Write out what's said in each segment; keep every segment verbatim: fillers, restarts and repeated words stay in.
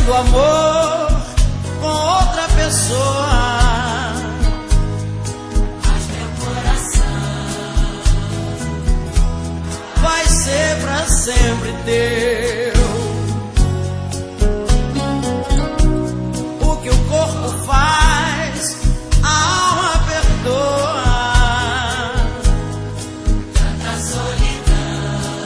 fazendo amor com outra pessoa. Mas meu coração vai ser pra sempre teu. O que o corpo faz, a alma perdoa. tanta solidão,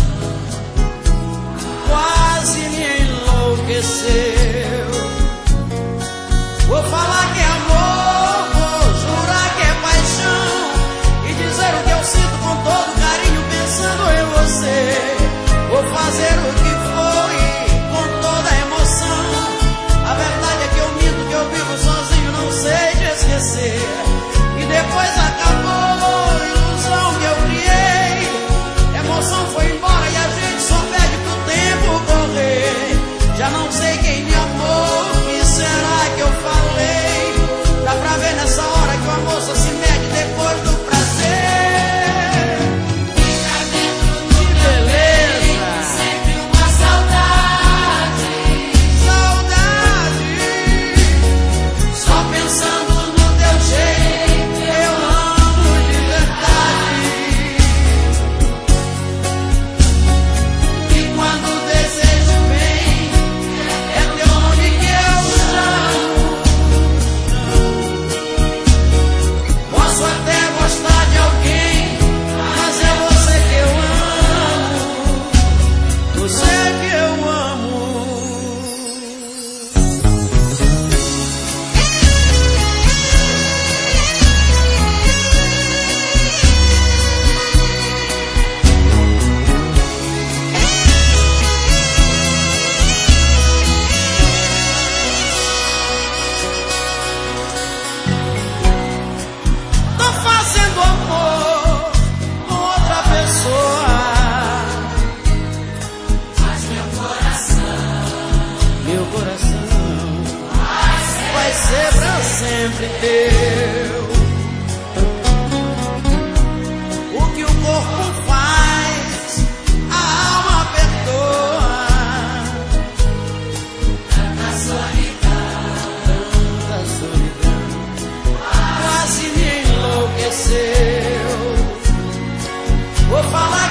Quase me enlouqueceu. Vou falar que é amor, vou jurar que é paixão, e dizer o que eu sinto com todo carinho pensando em você. Vou fazer o que for e com toda a emoção. A verdade é que eu minto, que eu vivo sozinho, não sei te esquecer. E depois acabou a ilusão que eu criei. A emoção foi embora e a gente só pede pro tempo correr. Já não sei quem me amou, o que será que eu falei? Dá pra ver nessa hora que o amor só se mede depois do prazer. fica dentro do Que meu beleza! peito sempre uma saudade. Saudade, só pensando no teu jeito, eu amo de verdade. E quando o desejo vem, é teu nome que eu chamo. Posso até gostar de alguém, mas é você que eu amo. Você que eu amo. Tô fazendo amor com outra pessoa. Mas meu coração Meu coração vai ser pra sempre teu. O que o corpo faz, a alma perdoa. tanta solidão, Da solidão quase me enlouqueceu. Vou falar